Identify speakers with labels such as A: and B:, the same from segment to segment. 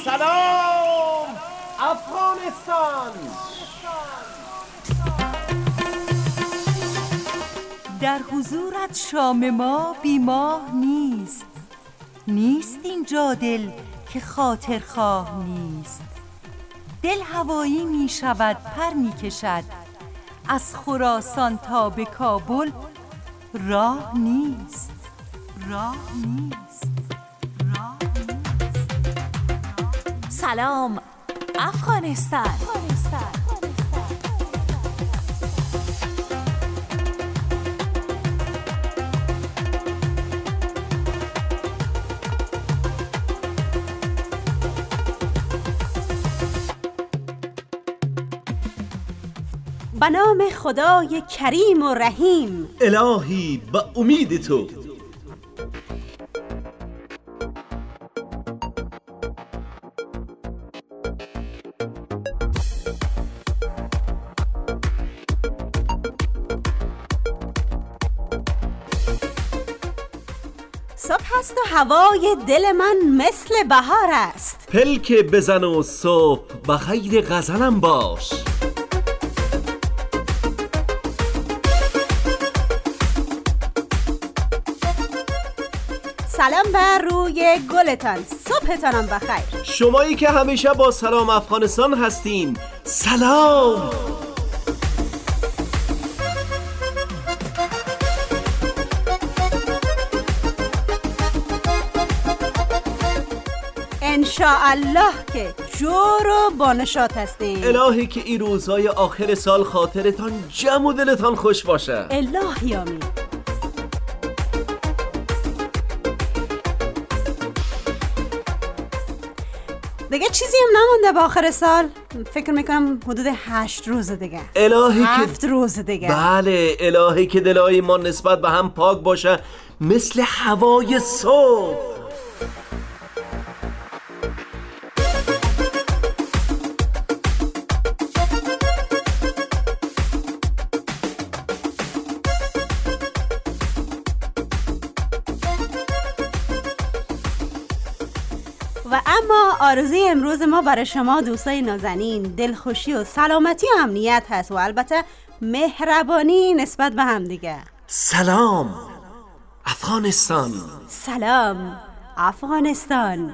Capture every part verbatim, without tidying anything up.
A: سلام افغانستان.
B: در حضورت شام ما بی ماه نیست، نیست اینجا دل که خاطر خواه نیست. دل هوایی می شود پر می کشد، از خراسان تا به کابل راه نیست، راه نیست، راه نیست.
C: سلام افغانستان.
D: به نام خدای کریم و رحیم.
A: الهی به امید تو.
D: صبح است و هوای دل من مثل بهار است.
A: پلک بزن و صبح به خیر غزلم باش.
D: سلام بر روی گلتان، صبحتانم بخیر.
A: شمایی که همیشه با سلام افغانستان هستین، سلام.
D: انشاءالله که جور و بانشات هستین.
A: الهی که این روزهای آخر سال خاطرتان جمع و دلتان خوش باشه.
D: الهی آمین. دیگه چیزی هم نمونده با آخر سال. فکر میکنم حدود هشت روز دیگه،
A: الهی
D: هفت
A: که
D: روز دیگه.
A: بله، الهی که دلهای ما نسبت به هم پاک باشه مثل هوای صبح.
D: و اما آرزوی امروز ما برای شما دوستای نازنین دلخوشی و سلامتی و امنیت هست و البته مهربانی نسبت به هم دیگه.
A: سلام افغانستان.
D: سلام افغانستان.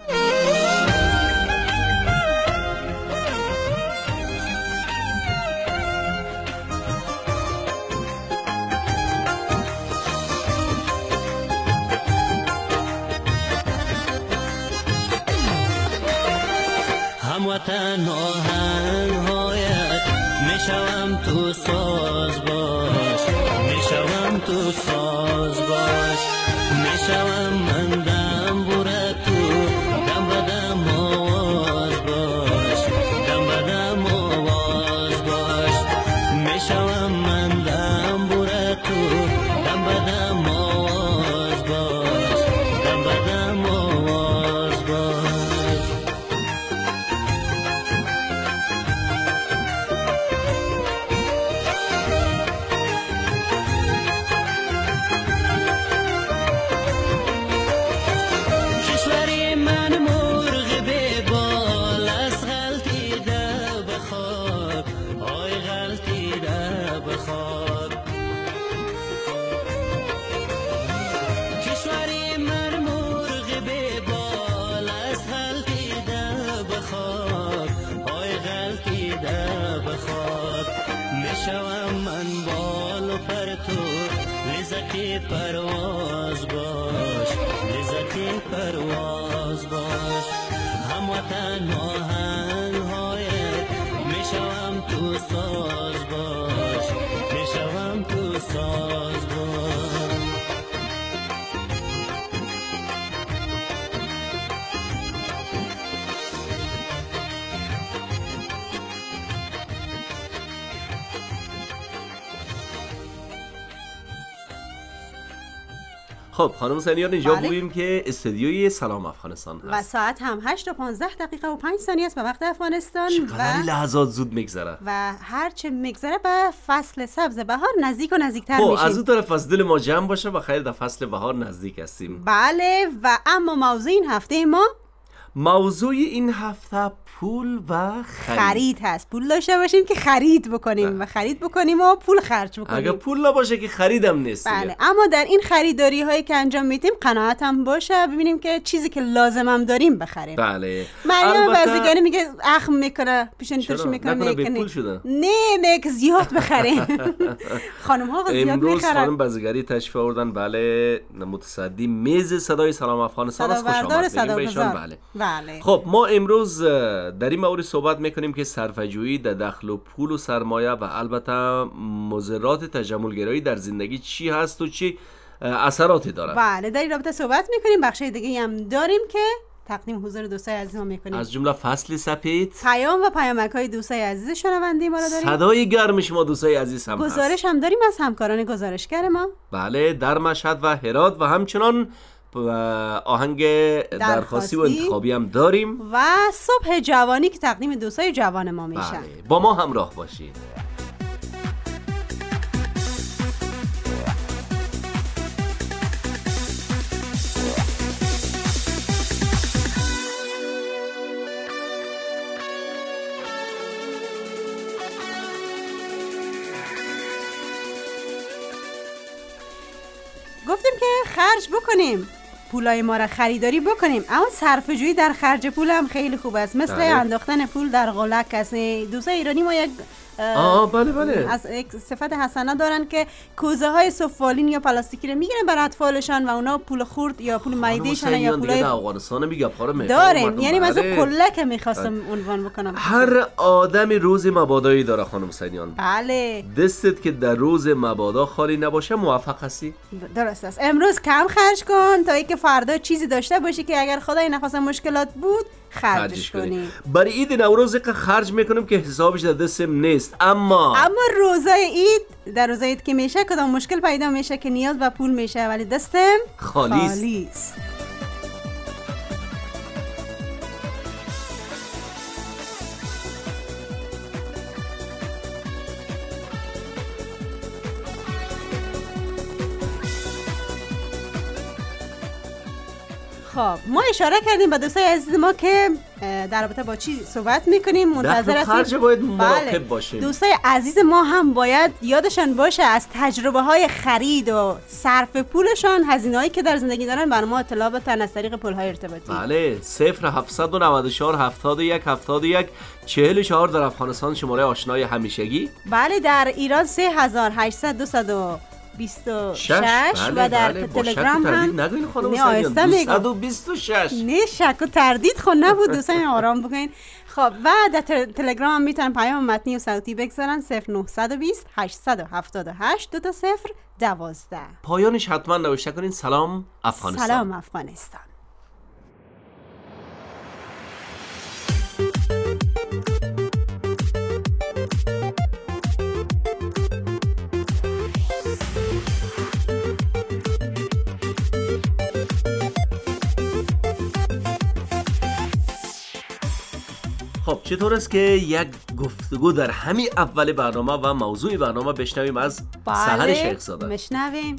E: هموطن آهنگ هایت میشوم تو ساز باش، میشوم تو ساز باش، میشوم من دم بوره تو دم بدم آواز باش، دم بدم آواز باش، میشوم من دم بوره تو دم بدم آواز باش، دم بدم آواز باش. میشوم من بال و پر تو لذتی پرواز باش، لذتی پرواز باش. هموطن آهنگ هایت میشوم تو ساز باش، میشوم تو ساز باش.
A: خب خانم سنیان اینجا
D: بله.
A: بودیم که استدیوی سلام افغانستان هست
D: و ساعت هم هشت و پانزده دقیقه و پنج ثانیه است به وقت افغانستان.
A: چقدر
D: و
A: لحظات زود میگذره
D: و هرچه میگذره به فصل سبز بهار نزدیک و نزدیکتر
A: خب
D: میشیم.
A: از اون طرف از دل ما جمع باشه، بخیر در فصل بهار نزدیک هستیم.
D: بله. و اما موضوع این هفته ما
A: موضوع این هفته پول و خرید,
D: خرید هست. پول داشته باشیم که خرید بکنیم و خرید بکنیم و پول خرج بکنیم.
A: اگه پول نباشه که خریدم نیست.
D: بله، اما در این خریداری هایی که انجام میدیم قناعت هم باشه، ببینیم که چیزی که لازم هم داریم بخریم.
A: بله.
D: مریم بازیگری میگه اخم میکنه، پیشن توش میکنه،
A: نکنه به پول شده.
D: نه نه که زیاد بخریم. خانم ها زیاد میخرن.
A: امروز خانم بازیگری تشریف آوردن. بله، متصدی میز صدای سلام افغانستان است. خوش آمد بگیم بهشون. بله.
D: بله.
A: خب ما امروز در این مورد صحبت میکنیم که صرفه‌جویی در دخل و پول و سرمایه و البته مضرات تجملگرایی در زندگی چی هست و چی اثراتی داره.
D: بله، در این رابطه صحبت میکنیم. بخش دیگه هم داریم که تقدیم حضور دوستای عزیز ما میکنیم،
A: از جمله فصل سپید،
D: پیام و پیامک های دوستای عزیز شنونده ما رو داریم،
A: صدای گرم شما دوستای عزیز هم هست.
D: گزارش هم داریم از همکاران گزارشگر ما.
A: بله، در مشهد و هرات و همچنان آهنگ درخواستی و انتخابی هم داریم
D: و صبح جوانی که تقدیم دوستای جوان ما میشه.
A: بله. با ما همراه باشید.
D: گفتیم که خرج بکنیم، پولای ما را خریداری بکنیم، اما صرفه‌جویی در خرج پول هم خیلی خوب است. مثل
A: بله.
D: انداختن پول در قلک است. دوستای ایرانی ما یک
A: آه بله بله
D: از یک صفت حسنه دارن که کوزه های سفالین یا پلاستیکی رو میگیرن برای اطفالشان و اونا پول خورد یا پول میدهشان یا پولای
A: افغانستان میگه پاره
D: داریم. یعنی مثلا کلک میخواستم عنوان بکنم.
A: هر آدمی روز مبادایی داره خانم سینیان.
D: بله.
A: دستت که در روز مبادا خالی نباشه موفق هستی؟
D: درست است. امروز کم خرج کن تا اینکه فردا چیزی داشته باشی که اگر خدای نخواسته مشکلات بود خرجش کنی.
A: برای عید نوروز که خرج میکنم که حسابش در دستم نیست، اما
D: اما روزای عید، در روزای عید که میشه کدام مشکل پیدا میشه که نیاز به پول میشه ولی دستم خالی است. خب ما اشاره کردیم به دوستای عزیز ما که در رابطه با چی صحبت میکنیم، منتظر هستیم.
A: خرج باید مراقب باشیم.
D: دوستای عزیز ما هم باید یادشان باشه از تجربه های خرید و صرف پولشان، هزینه‌هایی که در زندگی دارن برای ما اطلاع بدن از طریق پول‌های ارتباطی.
A: بله، صفر هفتصد و نود و چهار هفتاد و یک هفتاد و یک چهل و چهار در افغانستان شماره آشنای همیشگی.
D: بله، در ایران سه هزار و هشتصد دویست و بیست و شش
A: بله،
D: و در
A: بله.
D: تلگرام هم
A: نگوین خانم
D: سینیان
A: دویست و بیست و شش.
D: نه شک و تردید خود نبود دوستان، آرام بگین. خب و در تلگرام هم میتونن پیام متنی و صوتی بگذارن صفر نه بیست هشتصد و هفتاد و هشت دو تا صفر دوازده.
A: پایانش حتما نوشته کنین سلام افغانستان.
D: سلام افغانستان.
A: خب چطور است که یک گفتگو در همین اول برنامه و موضوع برنامه بشنویم از سحر شیخزاده.
D: بله بشنویم.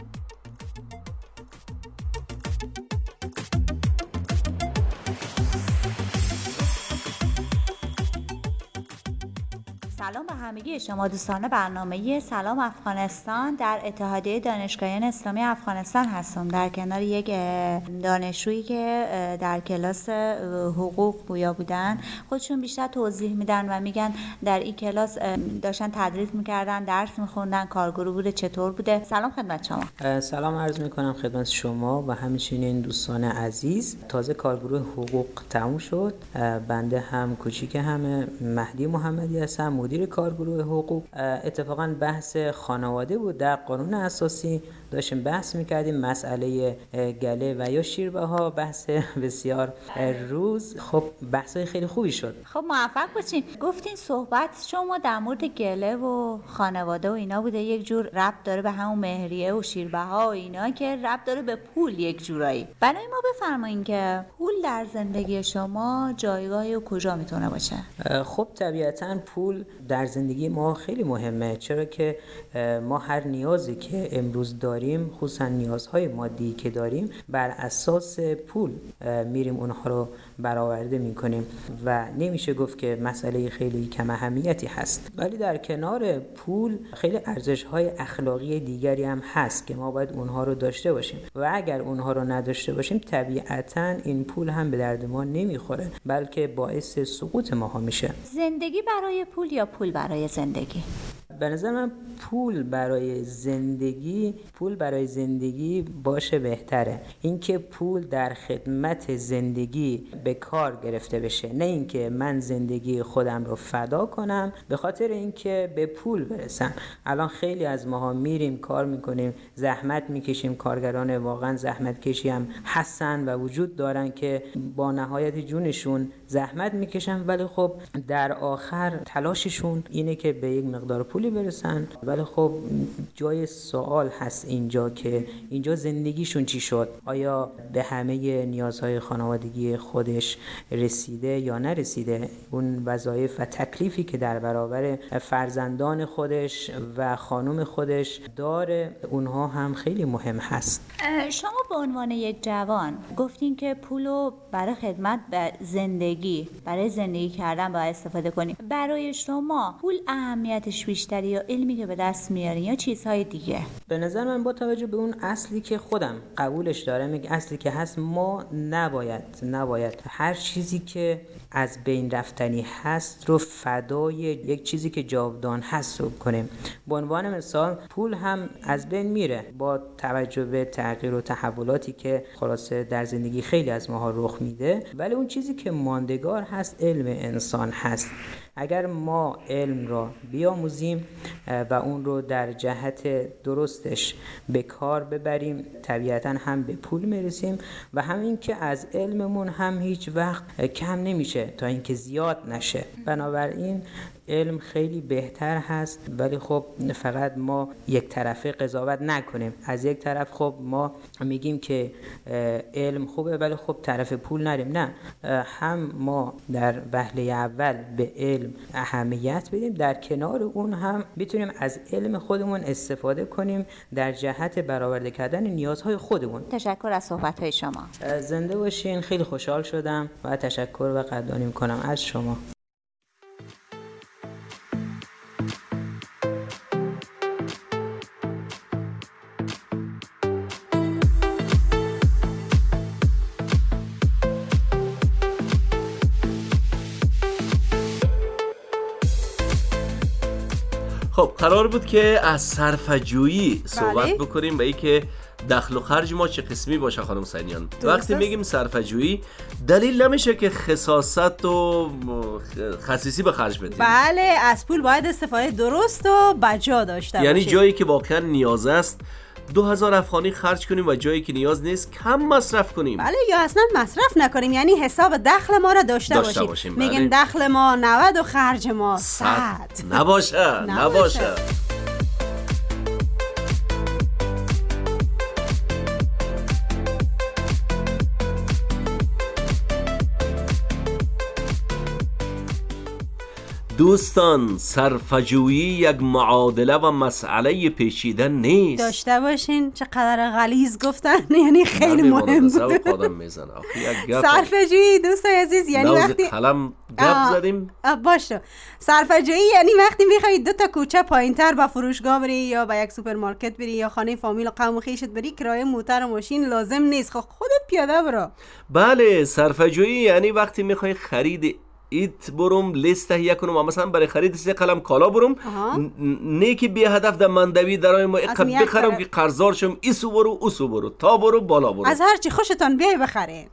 C: سلام به همگی شما دوستان برنامه سلام افغانستان. در اتحادیه دانشگاهیان اسلامی افغانستان هستم، در کنار یک دانشجویی که در کلاس حقوق گویا بودن. خودشون بیشتر توضیح میدن و میگن در این کلاس داشتن تدریس میکردن، درس میخوندن، کارگروه بوده، چطور بوده. سلام خدمت شما.
F: سلام عرض میکنم خدمت شما و همچنین دوستان عزیز. تازه کارگروه حقوق تموم شد. بنده هم کوچیک هم مهدی محمدی هستم، مدیر کارگروه حقوق. اتفاقا بحث خانواده بود. در قانون اساسی داشتیم بحث میکردیم مسئله گله و یا شیربه ها، بحث بسیار روز. خب بحثای خیلی خوبی شد.
C: خب موفق باشین. گفتین صحبت شما در مورد گله و خانواده و اینا بوده، یک جور ربط داره به همون مهریه و شیربه ها و اینا که ربط داره به پول یک جورایی. برای ما بفرمایین که پول در زندگی شما جایگاهی و کجا میتونه باشه؟
F: خب طبیعتاً پول در زندگی ما خیلی مهمه، چرا که ما هر نیازی که امروز داریم داریم، خصوصا نیازهای مادی که داریم، بر اساس پول میریم اونها رو برآورده میکنیم و نمیشه گفت که مسئله خیلی کم اهمیتی هست. ولی در کنار پول خیلی ارزش‌های اخلاقی دیگری هم هست که ما باید اونها رو داشته باشیم و اگر اونها رو نداشته باشیم طبیعتاً این پول هم به درد ما نمیخوره، بلکه باعث سقوط ما ها میشه.
C: زندگی برای پول یا پول برای زندگی؟
F: به نظر من پول برای زندگی پول برای زندگی باشه بهتره. اینکه پول در خدمت زندگی به کار گرفته بشه، نه اینکه من زندگی خودم رو فدا کنم به خاطر اینکه به پول برسم. الان خیلی از ماها میریم کار میکنیم، زحمت میکشیم، کارگران واقعا زحمت کشی هم هستن و وجود دارن که با نهایت جونشون زحمت میکشن، ولی خب در آخر تلاششون اینه که به یک مقدار پولی برسن. ولی خب جای سوال هست اینجا که اینجا زندگیشون چی شد؟ آیا به همه نیازهای خانوادگی خودش رسیده یا نرسیده؟ اون وظایف و تکلیفی که در برابر فرزندان خودش و خانم خودش داره اونها هم خیلی مهم هست.
C: شما به عنوان یک جوان گفتین که پولو برای خدمت به زندگی، برای زندگی کردن باید استفاده کنیم. برای شما پول اهمیتش بیشتری یا علمی که به دست میارین یا چیزهای دیگه؟
F: به نظر من با توجه به اون اصلی که خودم قبولش دارم، یک اصلی که هست، ما نباید نباید هر چیزی که از بین رفتنی هست رو فدای یک چیزی که جاودان هست رو کنیم. به عنوان مثال پول هم از بین میره با توجه به تغییر و تحولاتی که خلاصه در زندگی خیلی از ماها رخ میده، ولی اون چیزی که ماندگار هست علم انسان هست. اگر ما علم را بیاموزیم و اون رو در جهت درستش به کار ببریم، طبیعتاً هم به پول میرسیم و همین که از علممون هم هیچ وقت کم نمیشه تا اینکه زیاد نشه. بنابراین علم خیلی بهتر هست، ولی خب فقط ما یک طرفه قضاوت نکنیم. از یک طرف خب ما میگیم که علم خوبه ولی خب طرف پول نریم. نه، هم ما در وهله اول به علم اهمیت بدیم، در کنار اون هم میتونیم از علم خودمون استفاده کنیم در جهت برآورده کردن نیازهای خودمون.
C: تشکر از صحبت‌های شما.
F: زنده باشین. خیلی خوشحال شدم و تشکر و قدردانی می‌کنم از شما.
A: خب قرار بود که از صرفه‌جویی صحبت
D: بله.
A: بکنیم و اینکه دخل و خرج ما چه قسمی باشه خانم سینیان. وقتی میگیم صرفه‌جویی دلیل نمیشه که خساست و خصیصی به خرج بدیم.
D: بله، از پول باید استفاده درست و بجا داشته باشیم.
A: یعنی جایی که واقعا نیاز است دو هزار افغانی خرج کنیم و جایی که نیاز نیست کم مصرف کنیم.
D: بله، یا اصلا مصرف نکنیم، یعنی حساب دخل ما را داشته,
A: داشته
D: باشیم,
A: باشیم.
D: میگن
A: بله.
D: دخل ما نود و خرج ما صد.
A: نباشه نباشه دوستان، صرفه‌جویی یک معادله و مسئله پیچیده نیست.
D: داشته باشین. چقدر غلیظ گفتن، یعنی خیلی مهم بود.
A: قدم میزنه.
D: صرفه‌جویی دوستای عزیز یعنی وقتی
A: قلم گپ زدیم
D: باشه. صرفه‌جویی یعنی وقتی میخواید دو تا کوچه پایینتر به فروشگاه بری یا به یک سوپرمارکت بری یا خانه فامیل و قوم و خویشت بری، کرایه موتر و ماشین لازم نیست، خب خودت پیاده برو.
A: بله، صرفه‌جویی یعنی وقتی میخوای خرید ایت بروم لیست تهیه کنم و مثلا برای خرید سه قلم کالا بروم، نه که بی هدف در مندوی درای ما اقب بخرم که قرضدار شم، ایسو برو اوسو برو تا برو بالا برو،
D: از هر چی خوشتان بیای بخرین.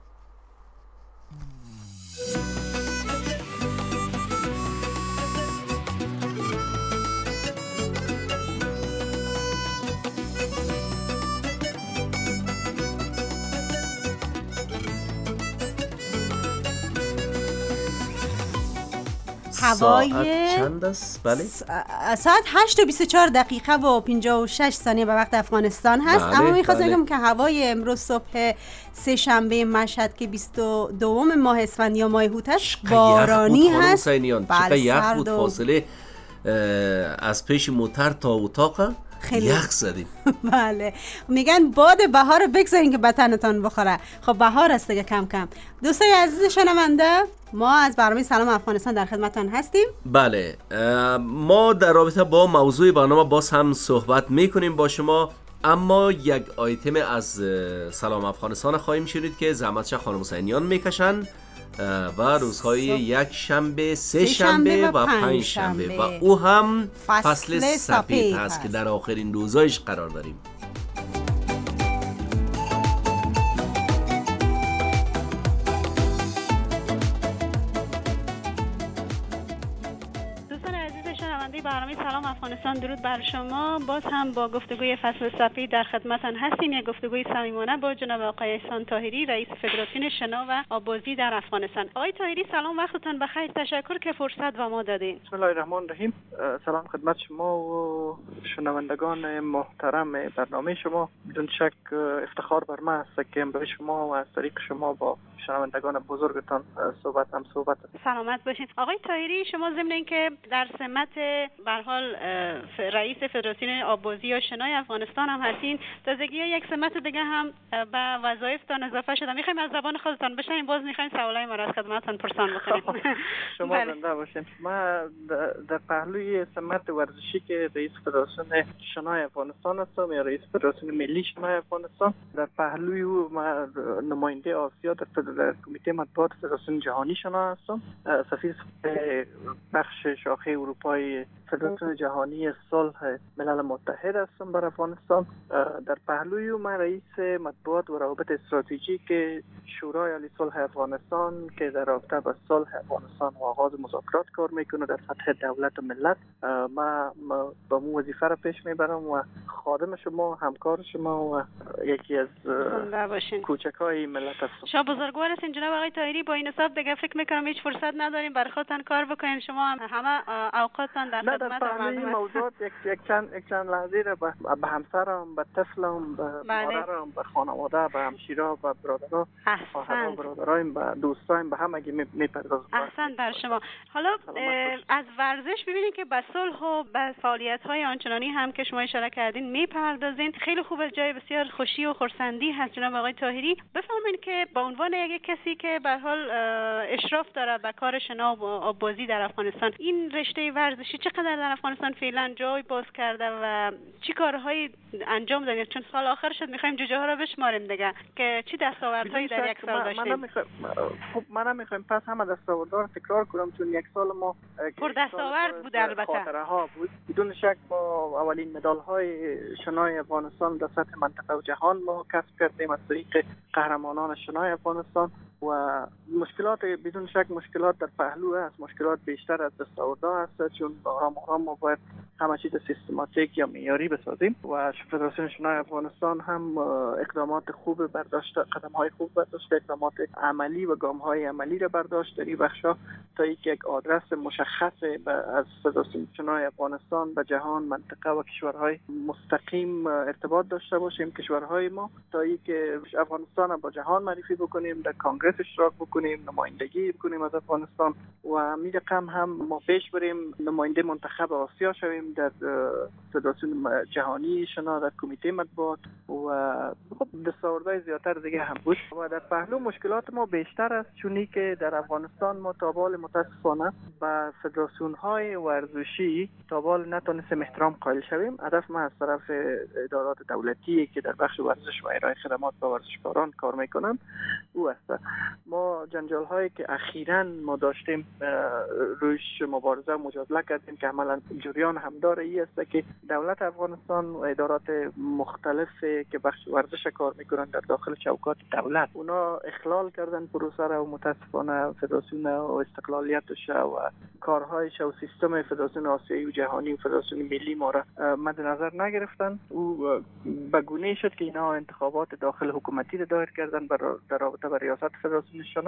D: هوای
A: ساعت چند است؟ بله
D: ساعت هشت و بیست و چهار دقیقه و پنجاه و شش ثانیه به وقت افغانستان هست.
A: بله،
D: اما میخواستم
A: بله.
D: بگم که هوای امروز صبح سه شنبه مشهد که بیست و دوم ماه اسفند یا ماه هوت است بارانی هست.
A: چقدر یخ بود فاصله از پیش موتر تا اتاق
D: خیلی
A: یخ زدیم.
D: بله میگن باد بهار بگذارین که بطنتان بخوره. خب بهار است دیگه کم کم. دوستای عزیز شنونده، ما از برنامه سلام افغانستان در خدمتتان هستیم.
A: بله، ما در رابطه با موضوع برنامه باز هم صحبت میکنیم با شما، اما یک آیتم از سلام افغانستان خواهیم شنید که زحمتش خانم حسینیان میکشن و روزهای یک شنبه، سه شنبه و پنج شنبه و او هم فصل سپید هست که در آخرین روزایش قرار داریم.
G: برنامه سلام افغانستان، درود بر شما. باز هم با گفتگوی فصل سپید در خدمتتان هستیم. یک گفتگوی صمیمانه با جناب آقای احسان طاهری، رئیس فدراسیون شنا و آببازی در افغانستان. آقای طاهری سلام، وقتتان بخیر. تشکر که فرصت و ما دادین.
H: بسم الله الرحمن الرحیم. سلام خدمت شما و شنوندگان محترم برنامه شما. بدون شک افتخار بر من است که برای شما و از طریق شما با شنوندگان بزرگتان صحبت هم صحبت.
G: سلامت باشین. آقای طاهری، شما ضمن اینکه در سمت به هر حال رئیس فدراسیون آببازی یا شنای افغانستان هم هستین، تازگی یک سمت دیگه هم به وظایفتان اضافه شده. میخوایم از زبان خودتان بشنویم، باز میخوایم سوالای ما را از خدمتتان پرسان بکنیم.
H: شما زنده باشین. من در پهلوی سمت ورزشی که رئیس فدراسیون شنای افغانستان هستم یا رئیس فدراسیون ملی شنای افغانستان، در پهلوی من نماینده آسیا در در کمیته مطبوعات فدراسیون جهانی شنا هستم. سفیر بخش شاخه اروپای فدراسیون جهانی صلح ملل متحد هستم بر افغانستان. در پهلوی من رئیس مطبوعات و روابط استراتژیک شورای عالی صلح افغانستان که در رابطه با صلح افغانستان و آغاز مذاکرات کار میکنه در سطح دولت و ملت. من با مو وظیفه را پیش میبرم و خادم شما، همکار شما و یکی از کوچکای ملت هستم.
G: شما بزرگوار هستین جناب آقای طاهری. با این حساب دیگه فکر میکنم هیچ فرصت نداریم برای خودتان کار بکنین. شما هم همه اوقاتتان در خدمت
H: مردم. موضوعات یک یک چند یک چند لحظه را به همسرم، به طفلم، به مادرم، به خانواده، به همشیرا، به برادرها، خواهرها، برادرایم، به دوستایم، به همگی میپردازم.
G: احسن بر شما. حالا از ورزش ببینید که به صلح و به فعالیت‌های آنچنانی هم که شما اشاره کردین میپردازین. خیلی خوبه، جای بسیار خوشی و خرسندی هست جناب آقای طاهری. بفرمایید که به عنوان یک کسی که به هر حال اشراف داره به کار شنا و آببازی در افغانستان، این رشته ورزشی چقدر در افغانستان فعلا جای باز کرده و چی کارهایی انجام دادین؟ چون سال آخر شد، میخوایم جوجه ها رو بشماریم دیگه که چی دستاوردهایی در یک سال داشتیم.
H: من خب من نمیخوایم پس همه دستاوردها رو تکرار کنم، چون یک سال ما
G: پر دستاورد بود. البته
H: خاطره ها بود. بدون شک ما اولین مدال های شنای افغانستان در سطح منطقه و جهان ما کسب کردیم از طریق قهرمانان شنای افغانستان و مشکلات بدون شک مشکلات در پهلو هست، مشکلات بیشتر از دستاوردها هست، چون آرام آرام ما باید همه چیز سیستماتیک یا معیاری بسازیم و فدراسیون شنای افغانستان هم اقدامات خوب برداشت، قدم‌های خوب برداشت، اقدامات عملی و گام‌های عملی را برداشت در این بخشا تا اینکه یک آدرس مشخص از فدراسیون شنای افغانستان به جهان، منطقه و کشورهای مستقیم ارتباط داشته باشیم. کشورهای ما تا اینکه افغانستان با جهان معرفی بکنیم، در کنگره اشتراک بکنیم، نمایندگی بکنیم از افغانستان و می رقم هم ما پیش بریم نماینده منتخب آسیا شویم در فدراسیون جهانی شنا، در کمیته مطبوعات و خب دستاوردهای زیادتر دیگه هم بود. و در پهلو مشکلات ما بیشتر است، چونی که در افغانستان ما تابال متاسفانه به فدراسیون های ورزشی تابال نتونستیم احترام قائل شویم. هدف ما از طرف ادارات دولتی که در بخش ورزش و ارائه خدمات به ورزشکاران کار میکنن او است. ما جنجال هایی که اخیراً ما داشتیم روش مبارزه و مجادله کردیم که عملاً جریان هم داره ای است که دولت افغانستان و ادارات مختلف که بخش ورزش کار میکنن در داخل چوکات دولت اونا اخلال کردن پروسه را و متاسفانه فدراسیون و استقلالیتش و کارهایش و سیستم فدراسیون آسیایی و جهانی و فدراسیون ملی ما را مد نظر نگرفتن. او به گونه شد که اینا انتخابات داخل حکومتی را دایر کردن در رابطه با ریاست فدراسیون شنا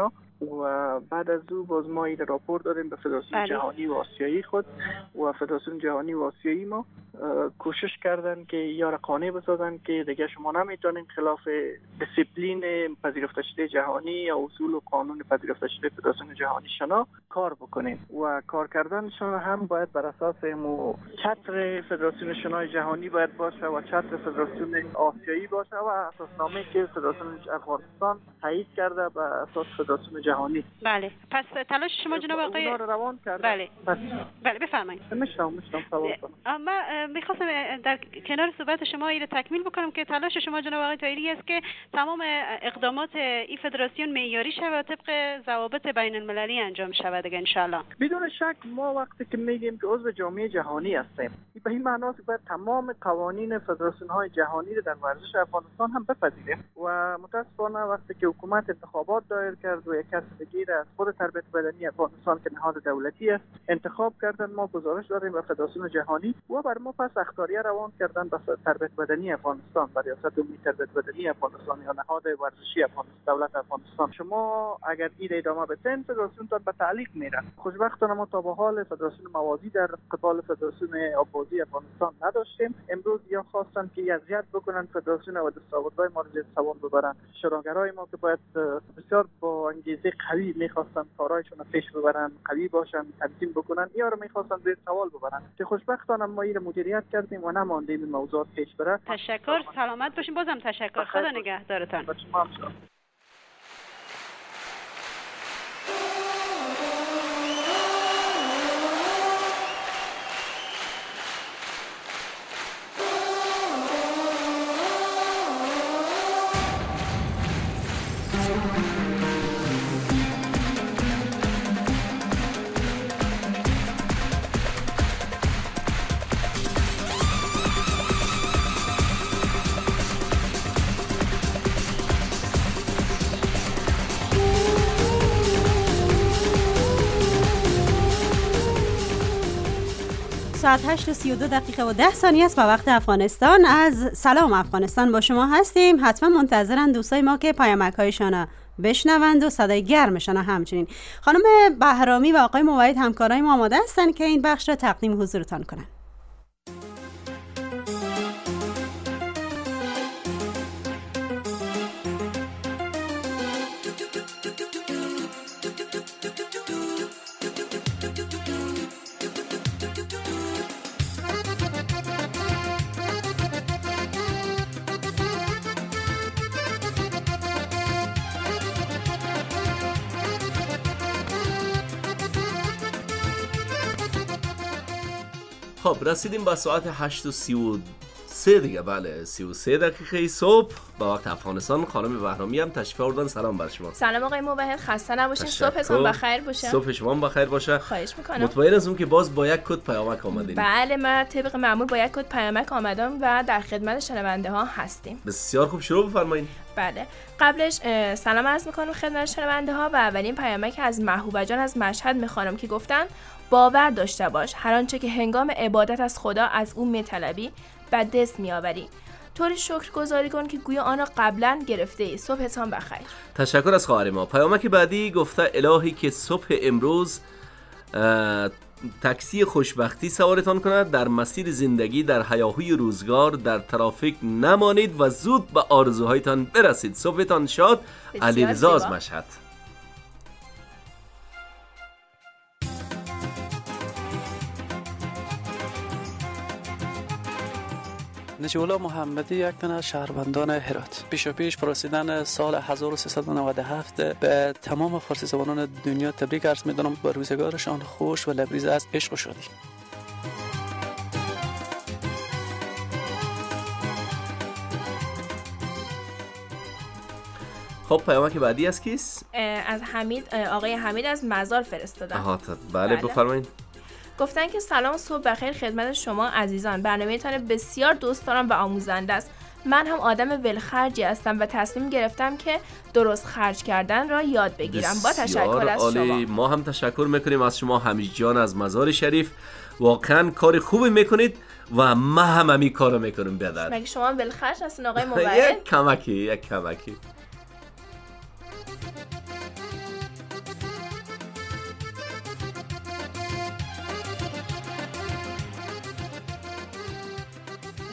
H: شنا و بعد از او باز ما این راپور داریم به فدراسیون جهانی و آسیایی خود و فدراسیون جهانی و آسیایی ما کوشش کردن که یا را قانع بسازن که دیگه شما نمیتونین خلاف دیسیپلین پذیرفته شده جهانی یا اصول و قانون پذیرفته شده فدراسیون جهانی شنا کار بکنین و کار کردنشون هم باید بر اساس مو چتر فدراسیون شنای جهانی باید باشه و چتر فدراسیون آسیایی باشه و اساسنامه که فدراسیون افغانستان تایید کرده به اساس فدراسیون جهانی.
G: بله، پس تلاش شما جناب آقای
H: اونا رو روان کرده.
G: بله
H: پس
G: بله بفرمایید.
H: میشم میشم سوال کنم.
G: من میخواستم در کنار صحبت شما این تکمیل بکنم که تلاش شما جناب آقای طاهری است که تمام اقدامات این فدراسیون معیاری شود و طبق ضوابط بین المللی انجام شود دیگه ان شاء الله.
H: بدون شک ما وقتی که میگیم که عضو جامعه جهانی هستیم به این معنی است که باید تمام قوانین فدراسیون های جهانی رو در ورزش افغانستان هم بپذیریم و متاسفانه وقتی که حکومت انتخابات دایر کرد و یک کس دیگه از خود تربیت بدنی افغانستان که نهاد دولتی است انتخاب کردن، ما گزارش داریم به فدراسیون جهانی و بر ما پس اختیاریه روان کردن به تربیت بدنی افغانستان، به ریاست عمومی تربیت بدنی افغانستان یا نهاد ورزشی افغانستان، دولت افغانستان. شما اگر این ادامه بدین فدراسیون تا به تعلیق میره. خوشبختانه ما تا به حال فدراسیون موازی در قبال فدراسیون آبازی افغانستان نداشتیم. امروز یا خواستن که اذیت بکنن فدراسیون و دستاوردهای ما رو زیر سوال ببرن. شراگرای ما که باید بسیار با انگیزه قوی میخواستن کارایشون رو پیش ببرن، قوی باشن، تنظیم بکنن، یا رو میخواستن زیر سوال ببرن که خوشبختانه ما این مدیریت کردیم و نماندیم این موضوع پیش بره.
G: تشکر، سلامت باشین. بازم تشکر. خدا نگهدارتان.
D: ساعت هشت و سی و دو دقیقه و ده ثانیه است و وقت افغانستان. از سلام افغانستان با شما هستیم. حتما منتظرن دوستای ما که پیامک هایشان بشنوند و صدای گرمشان همچنین. خانم بهرامی و آقای موحد همکارای ما آماده هستن که این بخش را تقدیم حضورتان کنن.
A: خب رسیدیم به ساعت هشت و سی و سه دیگه. بله سی و سه دقیقه صبح با وقت افغانستان. خانم بهرامی هم تشریف آوردن. سلام بر شما.
I: سلام آقای موحد، خسته نباشین. صبحتون بخیر باشه.
A: صبح شما هم بخیر باشه.
I: خواهش میکنم.
A: مطمئن هستم که باز با یک کد پیامک آمدین.
I: بله من طبق معمول با یک کد پیامک آمدم و در خدمت شنونده ها هستیم.
A: بسیار خوب، شروع بفرمایید.
I: بله قبلش سلام عرض میکنم خدمت شنونده ها و اولین پیامک از محبوبه جان از مشهد میخوانم که گفتن باور داشته باش هر آنچه که هنگام عبادت از خدا از او میطلبی به دست میآوری. طوری شکرگزاری کن که گویا آن را قبلا گرفته ای. صبحتان بخیر.
A: تشکر از خواهر ما. پیامک بعدی گفته الهی که صبح امروز تاکسی خوشبختی سوارتان کند، در مسیر زندگی، در هیاهوی روزگار، در ترافیک نمانید و زود به آرزوهایتان برسید. صبحتان شاد. علیرضا از مشهد.
J: نجیب الله محمدی یک تن از شهروندان هرات پیشا پیش پرسیدن سال هزار و سیصد و نود و هفت به تمام فارسی زبانان دنیا تبریک عرض می‌دارم با روزگارشان خوش و لبریز از عشق و شادی.
A: خب پیامک بعدی از کیست؟
I: از حمید، آقای حمید از مزار فرستادن.
A: آها بله, بله. بفرمایید.
I: گفتن که سلام صبح بخیر خدمت شما عزیزان. برنامه‌تان بسیار دوست دارم و آموزنده است. من هم آدم ولخرجی هستم و تصمیم گرفتم که درست خرج کردن را یاد بگیرم. با تشکر از
A: عالی.
I: شما.
A: ما هم تشکر میکنیم از شما حمید جان از مزار شریف. واقعا کار خوبی میکنید و ما هم همین کارو میکنیم بدر.
I: مگه شما ولخرج هستین آقای موحد؟
A: یک کمکی یک کمکی.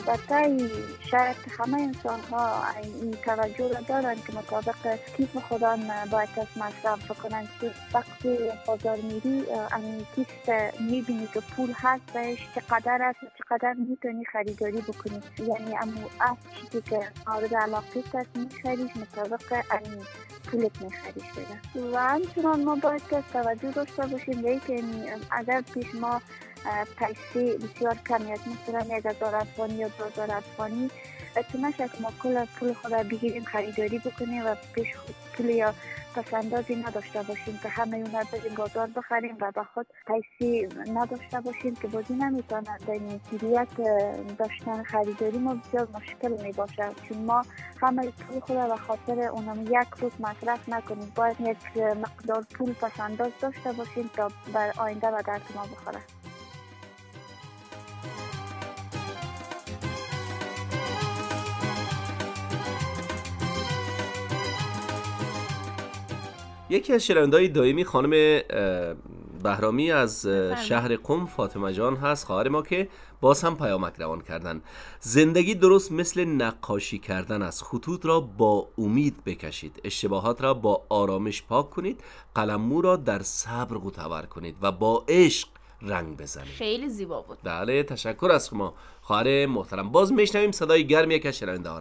K: البته شاید همه انسان ها این توجه را دارن که مطابق کیف خودان باید از مصرف بکنن که وقتی بازار میری این کیف میبینی که پول هستش چقدر است و چقدر میتونی خریداری بکنی، یعنی امو از چیزی که مورد علاقه است میخریش مطابق این پولت میخریش بگن. و همچنان ما باید که توجه داشته باشیم لیکن اگر پیش ما پیسه بسیار کمی است مثلا یک هزار افغانی یا دو هزار افغانی تو نشه که ما کل پول خود را بگیریم خریداری بکنیم و پیش پول یا پسندازی نداشته باشیم که همه اون را بریم بازار بخریم و به خود پیسه نداشته باشیم که بازی نمیتونه در مدیریت داشتن خریداری ما بسیار مشکل می باشه، چون ما همه پول خود را به خاطر اونم یک روز مصرف نکنیم، باید یک مقدار پول پسنداز داشته باشیم تا بر آینده و درد ما بخوره.
A: یکی از شنونده‌های دائمی خانم بهرامی از شهر قم فاطمه جان هست، خواهر ما که باز هم پیامک روان کردن. زندگی درست مثل نقاشی کردن است، خطوط را با امید بکشید، اشتباهات را با آرامش پاک کنید، قلممو را در صبر قوتور کنید و با عشق رنگ بزنید.
I: خیلی زیبا بود.
A: بله تشکر از شما خواهر محترم. باز میشنویم صدای گرمی یک از شنونده‌ها را.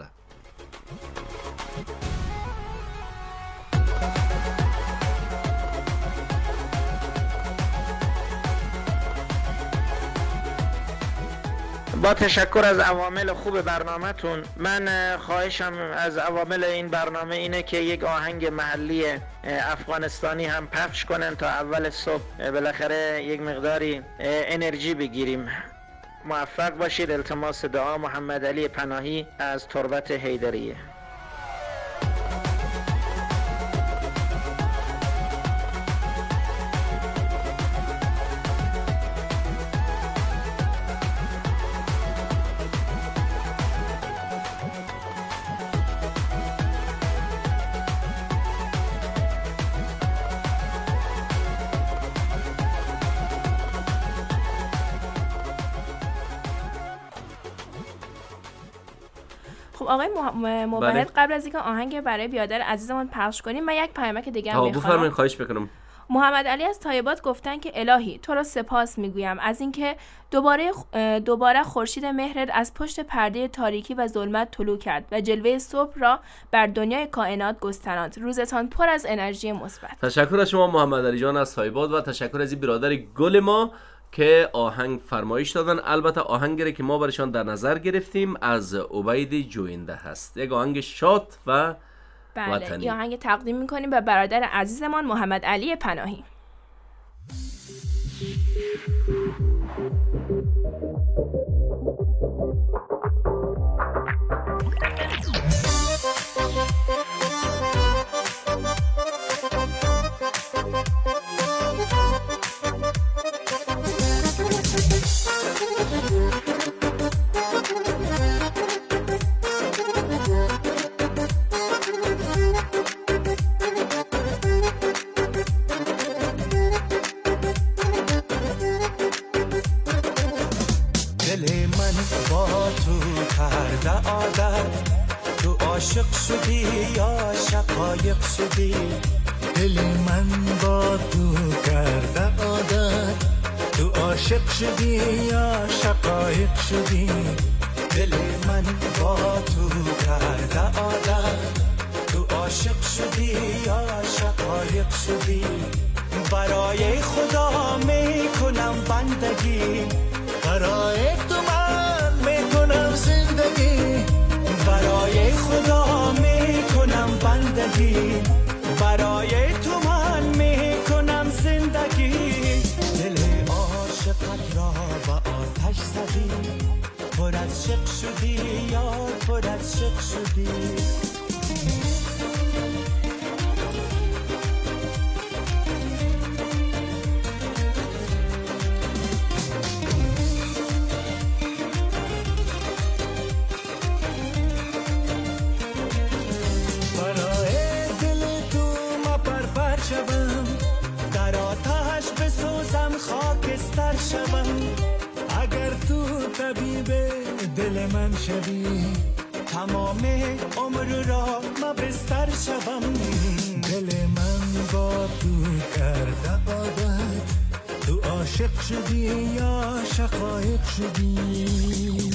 L: با تشکر از عوامل خوب برنامه‌تون، من خواهشم از عوامل این برنامه اینه که یک آهنگ محلی افغانستانی هم پخش کنن تا اول صبح بالاخره یک مقداری انرژی بگیریم. موفق باشید. التماس دعا محمد علی پناهی از تربت حیدریه.
I: خب آقای مبارد قبل از اینکه آهنگ برای بیادر عزیزمون پخش کنیم من یک پیامک دیگه هم می‌خوام.
A: بفرمایید. خواهش بکنم.
I: محمد علی از طیبات گفتن که الهی تو را سپاس میگویم از اینکه دوباره دوباره خورشید مهرت از پشت پرده تاریکی و ظلمت طلوع کرد و جلوه صبح را بر دنیای کائنات گستراند. روزتان پر از انرژی مثبت.
A: تشکر از شما محمد علی جان از طیبات و تشکر از این برادر گل ما که آهنگ فرمایش دادن. البته آهنگی که ما برشان در نظر گرفتیم از عبید جوینده هست، یک آهنگ شاد و
I: بله
A: وطنی.
I: این آهنگ تقدیم میکنیم به برادر عزیزمان محمد علی پناهی.
M: عاشق شدی یا شقایق شدی، دل من با تو کرده عادت، تو عاشق شدی یا شقایق شدی، دل من با تو کرده عادت، تو عاشق شدی یا شقایق شدی، برای خدا میکنم بندگی، برای تو من میکنم زندگی، برای خدا میکنم بندگی، برای تو من میکنم زندگی، دل عاشقت را با آتش زدی، پر از شق شدی یار پر از شق شدی. خاکستر شوم اگر تو طبیب دل من شوی، تمام عمر را مبستر شوم. دل من با تو کرده عادت، تو عاشق شدی یا شقایق شدی؟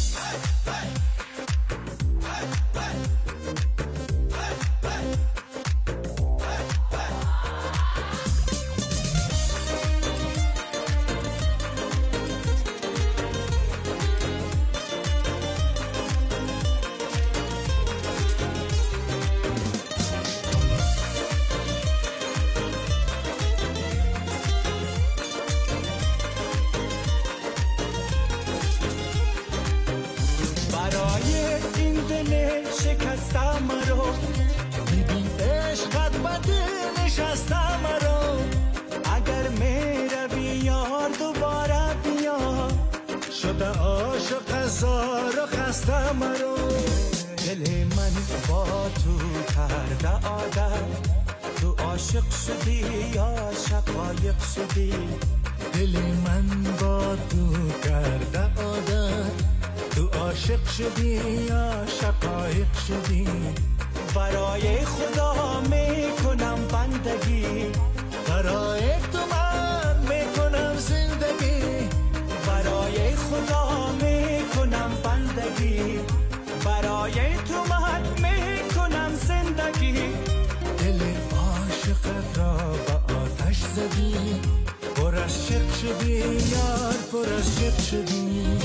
M: دل من با تو کرده عادت، تو عاشق شدی یا شقایق شدی؟ برای خدا میکنم بندگی، برای تو من میکنم زندگی. برای خدا میکنم بندگی، برای تو من میکنم زندگی. دل عاشقت را با آتش زدی، پر از شق شدی یار، پر از شق شدی.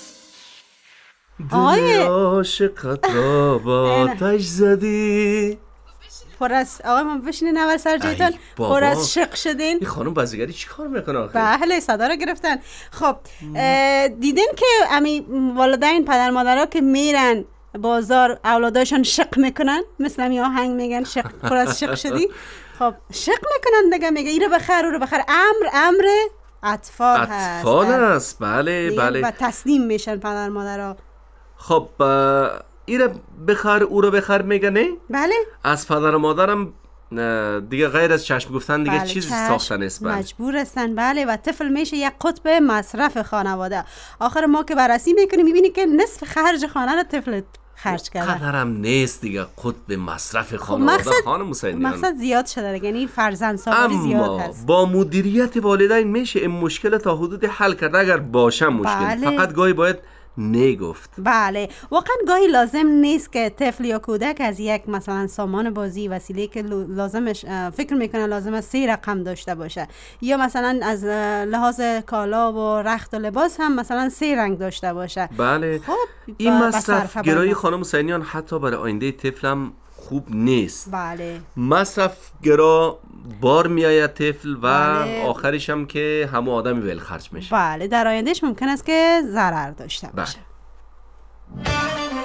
A: دل عاشقت را با آتش زدی.
D: پر از آقای ما بشینین اول سر جایتون. پر از شق شدین.
A: این خانم بازیگری چی کار میکنه آخه؟
D: بله صدا رو گرفتن. خب دیدین که امی والدین پدر مادرها که میرن بازار اولاداشون شق میکنن، مثل امی آهنگ میگن شق، پر از شق شدی. خب شق میکنن دیگه، میگه این رو بخر، اون رو بخر. امر امر اطفال هست.
A: اطفال هست بله بله.
D: و تسلیم میشن پدر مادرها.
A: خب این رو بخر، او رو بخر میگنه.
D: بله.
A: از پدر و مادرم دیگه غیر از چشم گفتن دیگه بله. چیزی ساختن است. بله.
D: مجبور هستن بله. و طفل میشه یک قطب مصرف خانواده. آخر ما که بررسی میکنیم میبینی که نصف خرج خانه رو طفل خرج کرده.
A: قدرم نیست دیگه قطب مصرف خانواده.
D: خب
A: خانم حسینیان
D: مقصد زیاد شده دیگه، یعنی فرزند سالاری زیاد هست.
A: اما با مدیریت والدین میشه این مشکل تا حدود حل کرد اگر باشه مشکل. بله. فقط گاهی باید نگفت.
D: بله واقعا گاهی لازم نیست که طفل یا کودک از یک مثلا سامان بازی وسیله که لازمش فکر میکنه لازم است سه رقم داشته باشه، یا مثلا از لحاظ کالا و رخت و لباس هم مثلا سه رنگ داشته باشه.
A: بله
D: خب
A: این مصرف گرایی خانم حسینیان حتی برای آینده طفلم خوب نیست.
D: بله
A: مصرف گرا بار میآید طفل و
D: بله.
A: آخرش هم که همه آدمی ول خرج میشه.
D: بله در آیندهش ممکن است که ضرر داشته باشه.
A: بله.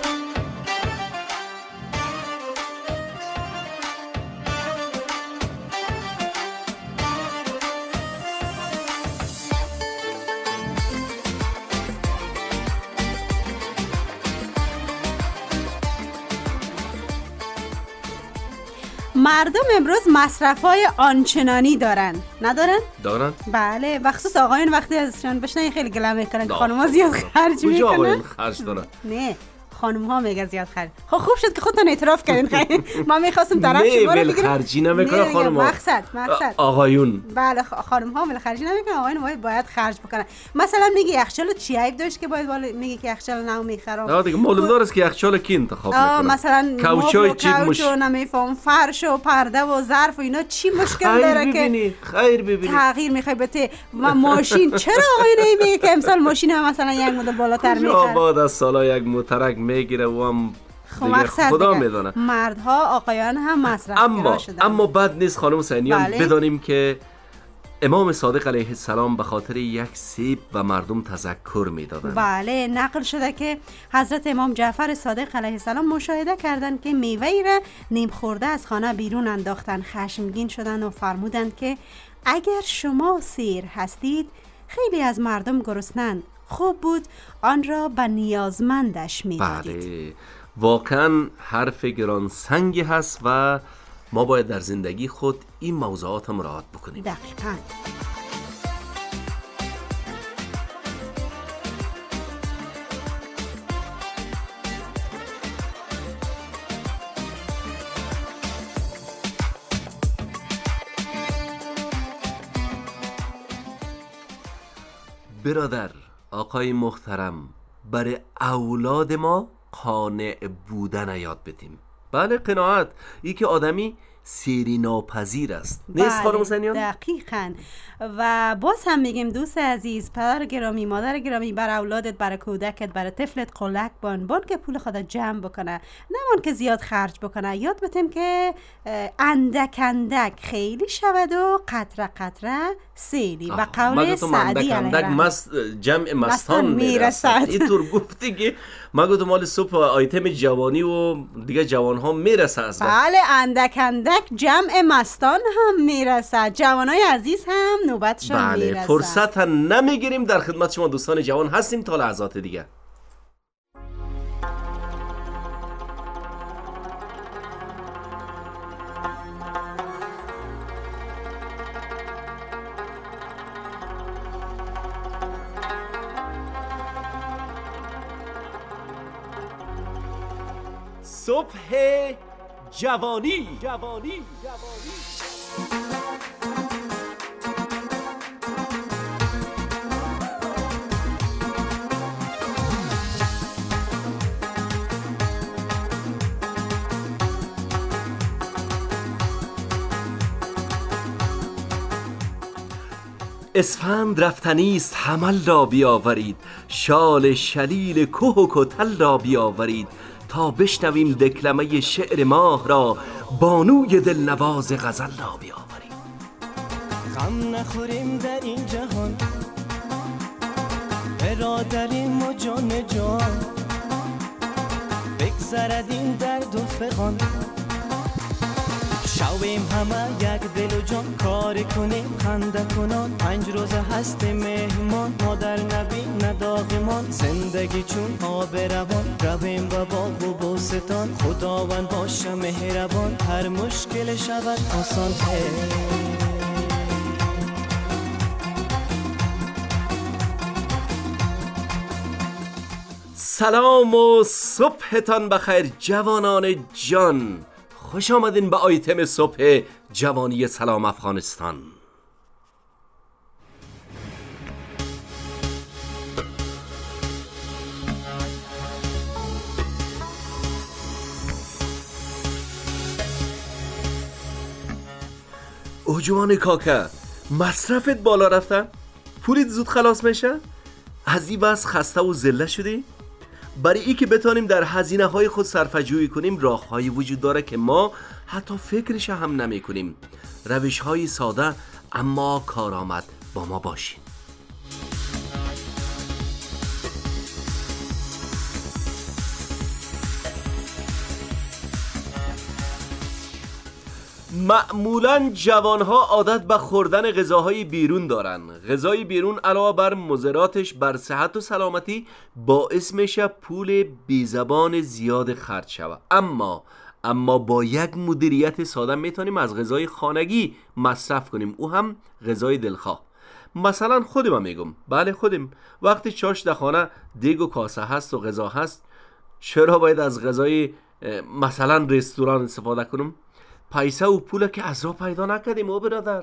D: مردم امروز مصرف‌های آنچنانی دارن، ندارن؟
A: دارن؟
D: بله، بخصوص آقایون وقتی ازشون بشنن خیلی گله میکنن که خانم‌ها زیاد خرج میکنن.
A: کجا آقایون خرج دارن؟
D: نه خانم ها میگه زیاد خرج. خب خوب شد که خودتون اعتراف کردین. خیلی ما می‌خواستیم طرف شما رو بگیریم.
A: نه خرجی نمیکنه خانم ها.
D: مقصد مقصد
A: آقایون.
D: بله خانم ها مل خرجی نمیکنن، آقایون باید خرج بکنن. مثلا میگی یخچال چی عیب داشت که باید میگی که یخچال نو میخرم.
A: نه دیگه معلوم داره که یخچال کی انتخاب میکنه.
D: مثلا
A: کاوچوی چی
D: مش نمیفهم، فرش و پرده و ظرف و اینا چی مشکل داره که
A: خیر ببینی
D: تغییر میخوای بده. و ماشین چرا آقایون میگه که امسال ماشین هم مثلا یک مدل بالاتر میخره.
A: بعد از سالا یک موترک میگیره و هم خدا میدونه.
D: مردها آقایان هم مصرف
A: اما
D: شدن.
A: اما بد نیست خانم حسینیان
D: بله.
A: بدانیم که امام صادق علیه السلام به خاطر یک سیب و مردم تذکر میدادند.
D: بله نقل شده که حضرت امام جعفر صادق علیه السلام مشاهده کردند که میوه‌ای را نیم خورده از خانه بیرون انداختن. خشمگین شدند و فرمودند که اگر شما سیر هستید خیلی از مردم گرسنند، خوب بود آن را به نیازمندش میدادید.
A: بله واقعا حرف گران سنگی هست و ما باید در زندگی خود این موضوعات هم رعایت بکنیم.
D: دقیقاً.
A: برادر، آقای محترم، برای اولاد ما قانع بودن یاد بدیم. بله، قناعت، ای که آدمی سیری ناپذیر است. نیست خانم حسینیان؟
D: دقیقاً. و باز هم میگیم دوست عزیز، پدر گرامی، مادر گرامی، بر اولادت، بر کودکت، بر طفلت قلق بان بان که پول خدا جمع بکنه، نمان که زیاد خرج بکنه. یاد بتیم که اندک اندک خیلی شود و قطره قطره سیلی. و قول سعدی
A: علیه رحمت مست جمع مستان میرسد. اینطور گفتی که ما گفتم مال صبح آیتم جوانی و دیگه جوان ها میرسه اصلا.
D: بله، اندک اندک جمع مستان هم میرسد. جوانای عزیز هم نوبتشون
A: بله،
D: میرسد.
A: فرصت نمیگیریم. در خدمت شما دوستان جوان هستیم تا لحظات دیگه. صبح جوانی جوانی جوانی اسفند رفتنیست حمل را بیاورید، شال شلیل که و کتل را بیاورید، تا بشنویم دکلمه شعر ماه را، بانوی دلنواز غزل را بیاورید.
E: غم نخوریم در این جهان، برادریم و جان جان، بگذرد این درد و فغان، شویم همه یک دل و جان، کار کنیم خنده کنان، پنج روز هست مهمان، ما در نبی نداغمان، زندگی چون آب روان، رویم با باغ و بوستان، خداوند باشه مهربان، هر مشکل شود آسان.
A: سلام و صبحتان بخیر جوانان جان، خوش آمدین به آیتم صبح جوانی سلام افغانستان. او جوان کاکا، مصرفت بالا رفته؟ پولیت زود خلاص میشه؟ از این بس خسته و ذله شدی؟ برای ای که بتانیم در هزینه های خود صرفه‌جویی کنیم، راه هایی وجود داره که ما حتی فکرش هم نمی کنیم. روش های ساده اما کارآمد. با ما باشین. معمولاً جوانها عادت به خوردن غذاهای بیرون دارن. غذای بیرون علاوه بر مضراتش بر صحت و سلامتی باعث میشه پول بیزبان زیاد خرج شود. اما اما با یک مدیریت ساده میتونیم از غذای خانگی مصرف کنیم، او هم غذای دلخواه. مثلا خودم میگم، بله خودم، وقتی چاش در خانه دیگ و کاسه هست و غذا هست، چرا باید از غذای مثلا رستوران استفاده کنم؟ پیسه و پول که از را پیدا نکردیم او برادر.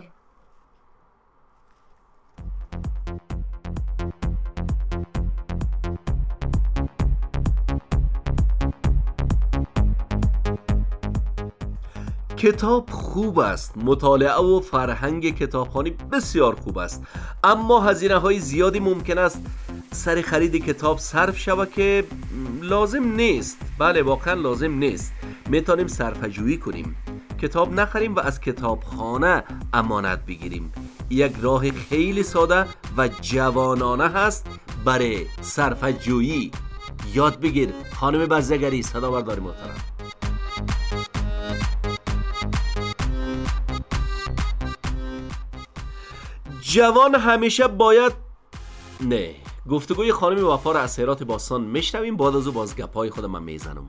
A: کتاب خوب است، مطالعه و فرهنگ کتابخوانی بسیار خوب است، اما هزینه های زیادی ممکن است سر خرید کتاب صرف شود که لازم نیست. بله واقعا لازم نیست. میتونیم صرفه‌جویی کنیم، کتاب نخریم و از کتابخانه امانت بگیریم. یک راه خیلی ساده و جوانانه هست برای صرفه‌جویی. یاد بگیر خانم بزرگری، صدا برداری محترم. جوان همیشه باید نه گفتگوی خانم وفا را از هرات باستان میشنویم، بعد از او باز گپای خودم من میزنم.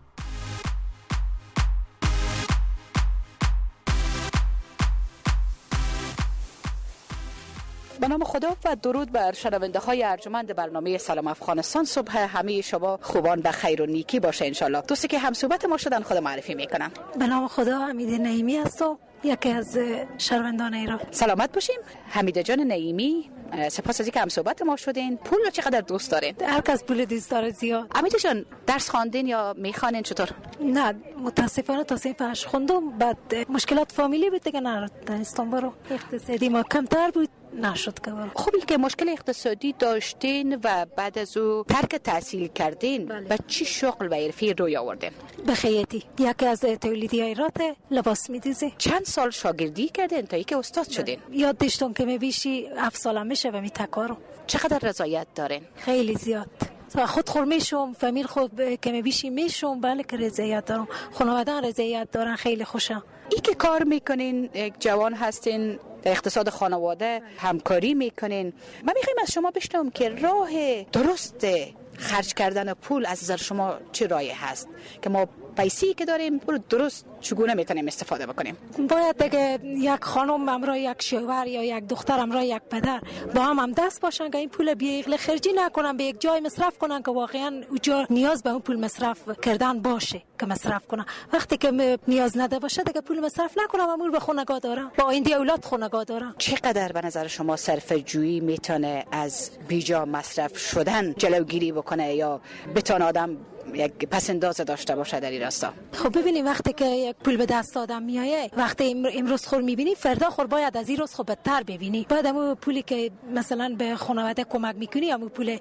N: به نام خدا و درود بر شنونده های ارجمند برنامه سلام افغانستان. صبح همه شما خوبان به خیر و نیکی باشه انشالله. دوستی که هم صحبت ما شدن خود معرفی میکنم.
O: به نام خدا حمید نعیمی هستم، یکی از شهروندان ایران.
N: سلامت باشیم. حمیده جان نعیمی، سپاس از اینکه هم صحبت ما شدین. پول رو چقدر دوست دارین؟
O: هر کس پول دوست داره زیاد.
N: حمیده جان درس خواندین یا میخوانین چطور؟
O: نه متاسفانه تا صنف هشت خوندم، بعد مشکلات فامیلی بود دیگه نرفتم برو. اقتصادی ما کمتر بود نشد که برو.
N: خوبی که مشکل اقتصادی داشتین و بعد از او ترک تحصیل کردین. بله. به چی شغل و حرفی روی آوردین؟
O: به خیاطی. یکی از تولیدی ایرات لباس می‌دوزه.
N: چند سال شاگردی کردین تا اینکه استاد شدین؟
O: یاد داشتم که میبیشی هفت سالم میشه و میتکارم.
N: چقدر رضایت دارین؟
O: خیلی زیاد. خود خور میشم، فامیل خود که میبیشی میشم، بله که رضایت دارم. خانواده رضایت دارن، خیلی خوشم.
N: ای که کار میکنین، یک جوان هستین، در اقتصاد خانواده همکاری میکنین. من میخوایم از شما بشنوم که راه درست خرج کردن پول از نظر شما چه راهی هست که ما پیسی که داریم پول درست چگونه میتونیم استفاده بکنیم؟
O: باید دیگه یک خانم همراه یک شوهر یا یک دختر همراه یک پدر با هم هم دست باشن که این پول بی‌عقل خرجی نکنن، به یک جای مصرف کنن که واقعا اونجا نیاز به اون پول مصرف کردن باشه که مصرف کنن. وقتی که نیاز نده باشه دیگه پول مصرف نکنن، امور به خونگاه دارن، با آینده اولاد خونگاه دارن.
N: چقدر به نظر شما صرفه جویی میتونه از بیجا مصرف شدن جلوگیری بکنه یا بتونه آدم یک پسنداز داشته باشه در این راستا؟
O: خب ببینید وقتی که یک پول به دست آدم میایه، وقتی امروز خور میبینی فردا خور باید از این روز خوب بدتر ببینی. باید همون پولی که مثلا به خانواده کمک میکنی، همون پول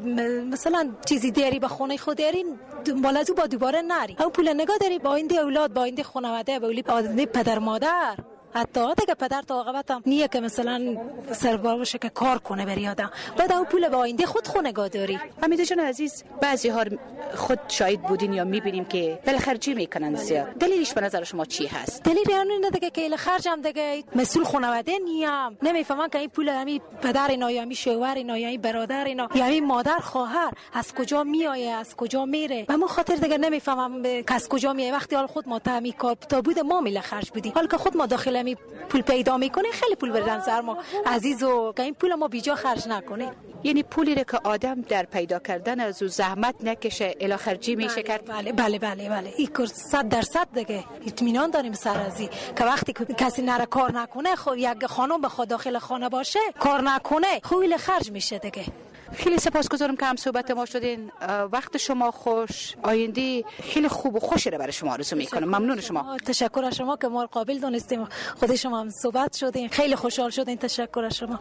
O: مثلا چیزی دیاری به خونه خود دیاری دنبال از او با دوباره نری، همون پول نگاه داری با آینده اولاد، با آینده خانواده، با آینده پدر مادر. حتی اگه پدر تا عاقبت هم نیه که مثلا سربار باشه که کار کنه بری آدم، بعد اون پول به آینده خود خونگاه داری.
N: حمیده جان عزیز، بعضی ها خود شاهد بودین یا میبینیم که بل خرجی میکنن زیاد. دلیلش به نظر شما چی هست؟
O: دلیل اینه دیگه که ال خرجم دیگه مسئول خانواده نیم، نمیفهمن که این پول همین پدر اینا یا همین شوهر اینا یا این برادر اینا یا همین مادر خواهر از کجا میایه، از کجا میره. و من خاطر دیگه نمیفهمم که از کجا میایه. وقتی حال خود ما تامی کار تا بود ما میل خرج بودیم، حالا که خود ما داخل می پول پیدا میکنه خیلی پول بردن سر ما عزیزو که این پول ما بیجا خرج نکنه.
N: یعنی پولی رو که آدم در پیدا کردن از او زحمت نکشه الا خرجی میشه کرد.
O: بله بله بله بله این کار صد درصد دیگه اطمینان داریم سر ازی که وقتی کسی نره کار نکنه، خب یک خانم بخواد داخل خانه باشه کار نکنه خویل خرج میشه دیگه.
N: خیلی سپاسگزارم که هم صحبت ما شدین. وقت شما خوش، آینده خیلی خوب و خوشی رو برای شما آرزو میکنم. ممنون شما.
O: تشکر از شما که ما قابل دونستیم، خود شما هم صحبت شدین، خیلی خوشحال شدین. تشکر از شما.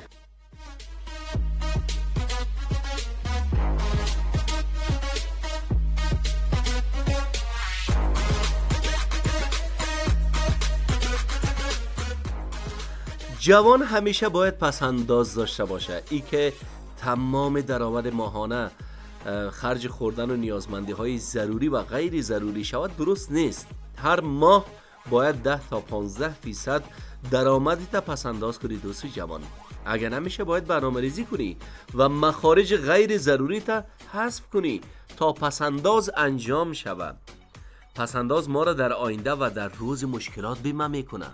A: جوان همیشه باید پسنداز داشته باشه. ای که تمام درآمد ماهانه خرج خوردن و نیازمندی های ضروری و غیر ضروری شود درست نیست. هر ماه باید ده تا پانزده فیصد درآمدی تا پسنداز کنی دوست جوان. اگر نمیشه باید برنامه ریزی کنی و مخارج غیر ضروری تا حذف کنی تا پسنداز انجام شود. پسنداز ما را در آینده و در روز مشکلات بیمه میکنه.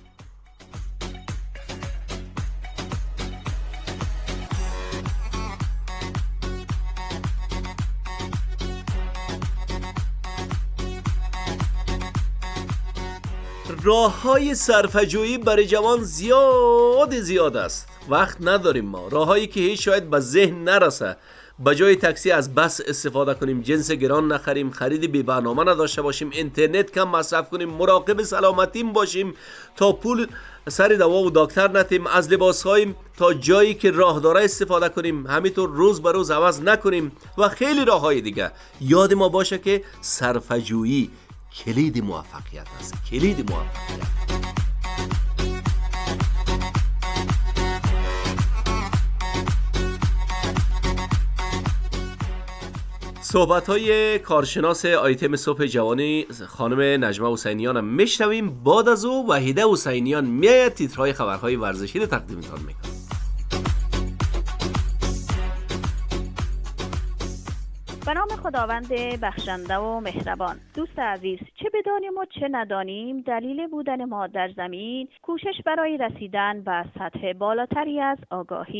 A: راه های صرفه‌جویی برای جوان زیاد زیاد است. وقت نداریم ما. راه هایی که هیچ شاید به ذهن نرسه. به جای تاکسی از بس استفاده کنیم، جنس گران نخریم، خرید بی برنامه نداشته باشیم، اینترنت کم مصرف کنیم، مراقب سلامتیم باشیم تا پول سر دوا و دکتر نتیم، از لباس هایم تا جایی که راه داره استفاده کنیم، همینطور روز به روز عوض نکنیم و خیلی راه های دیگه. یاد ما باشه که صرفه‌جویی کلید موفقیت است. کلید موفقیت. صحبت‌های کارشناس آیتم صبح جوانی خانم نجمه حسینیان هم میشنویم. بعد از او وحیده حسینیان میاید تیترهای خبرهای ورزشی رو تقدیمتان میکنه.
P: به نام خداوند بخشنده و مهربان. دوست عزیز، چه بدانیم و چه ندانیم، دلیل بودن ما در زمین کوشش برای رسیدن به سطح بالاتری از آگاهی است.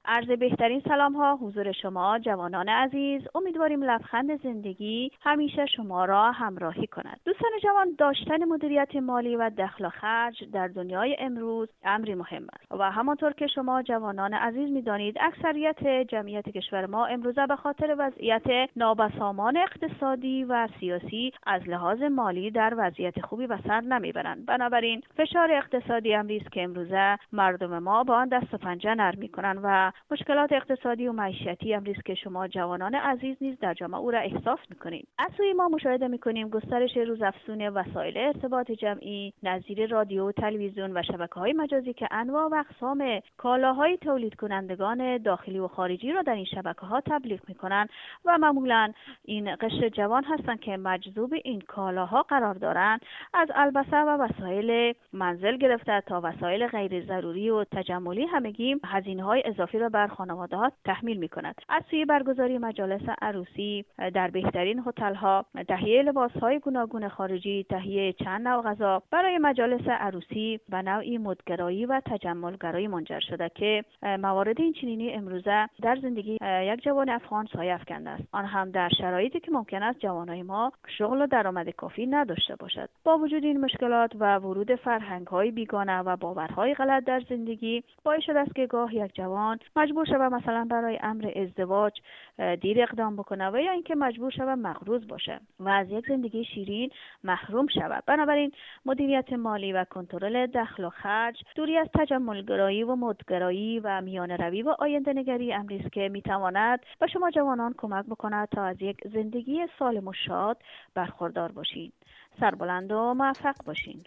P: عرض بهترین سلام ها حضور شما جوانان عزیز. امیدواریم لبخند زندگی همیشه شما را همراهی کند. دوستان جوان، داشتن مدیریت مالی و دخل و خرج در دنیای امروز امری مهم است و همانطور که شما جوانان عزیز می‌دانید اکثریت جمعیت کشور ما امروزه به خاطر وضعیت نابسامان اقتصادی و سیاسی از لحاظ مالی در وضعیت خوبی به سر نمیبرند. بنابراین فشار اقتصادی امری است که امروزه مردم ما با آن دست و پنجه نرم می‌کنند و مشکلات اقتصادی و معیشتی امری است که شما جوانان عزیز نیز در جامعه او را احساس می‌کنید. از سوی ما مشاهده می‌کنیم گسترش روزافزون وسایل ارتباط جمعی نظیر رادیو، تلویزیون و شبکه‌های مجازی که انواع و اقسام کالاهای تولید کنندگان داخلی و خارجی را در این شبکه‌ها تبلیغ می‌کنند و معمولاً این قشر جوان هستند که مجذوب این کالاها قرار دارند. از البسه و وسایل منزل گرفته تا وسایل غیر ضروری و تجملی همگی هزینه‌های اضافی را بر خانواده‌ها تحمیل می‌کند. از سوی برگزاری مجالس عروسی در بهترین هتل‌ها، تهیه لباس‌های گوناگون خارجی، تهیه چند نوع غذا برای مجالس عروسی به نوعی مدگرایی و تجملگرایی منجر شده که موارد این چنینی امروزه در زندگی یک جوان افغان سایه افکنده است، آن هم در شرایطی که ممکن است جوانای ما شغل و درآمد کافی نداشته باشد. با وجود این مشکلات و ورود فرهنگ‌های بیگانه و باورهای غلط در زندگی باعث شده است که گاه یک جوان مجبور شود مثلا برای امر ازدواج دیر اقدام بکنه و یا اینکه مجبور شود مغروض باشه و از یک زندگی شیرین محروم شود. بنابراین مدیریت مالی و کنترل دخل و خرج، دوری از تجملگرایی و مدگرایی و میانه روی و آینده نگری امری است که میتواند به شما جوانان کمک بکند تا از یک زندگی سالم و شاد برخوردار باشین. سربلند و موفق باشین.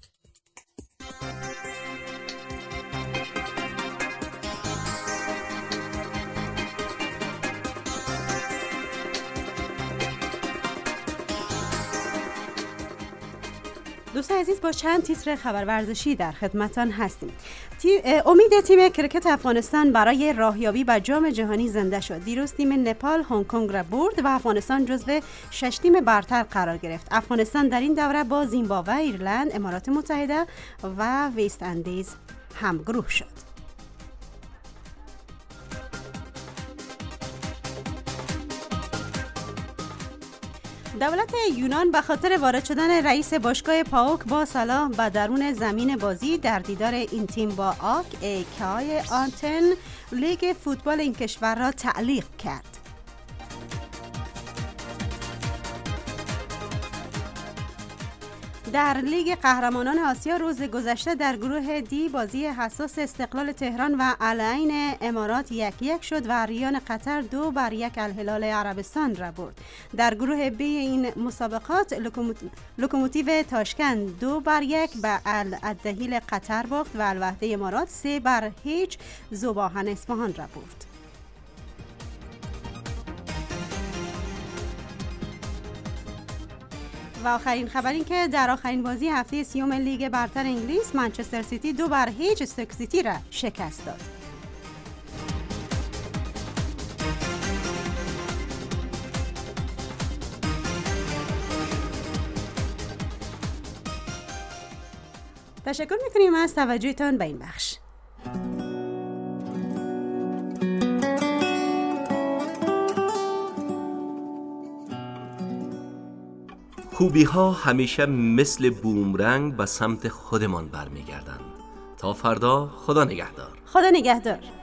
D: دوستان عزیز، با چند تیتر خبر ورزشی در خدمتان هستیم. تی... امید تیم کرکت افغانستان برای راهیابی به جام جهانی زنده شد. دیروز تیم نپال هنگ کنگ را برد و افغانستان جزو شش تیم برتر قرار گرفت. افغانستان در این دوره با زیمبابوه، ایرلند، امارات متحده و وست اندیز همگروه شد. دولت یونان به خاطر وارد شدن رئیس باشگاه پاوک با صلاح به درون زمین بازی در دیدار این تیم با آک ایکای آنتن لیگ فوتبال این کشور را تعلیق کرد. در لیگ قهرمانان آسیا روز گذشته در گروه دی بازی حساس استقلال تهران و العین امارات یک یک شد و ریان قطر دو بر یک الهلال عربستان را برد. در گروه بی این مسابقات لوکوموتیو تاشکند دو بر یک به الدهیل قطر باخت و الوحده امارات سه بر هیچ ذوباهن اصفهان را برد. و آخرین خبر این که در آخرین بازی هفته سیوم لیگ برتر انگلیس منچستر سیتی دو بر هیچ استوک سیتی را شکست داد. تشکر میکنیم از توجهتان به این بخش.
A: خوبی ها همیشه مثل بومرنگ به سمت خودمان برمیگردند. تا فردا، خدا نگهدار.
D: خدا نگهدار.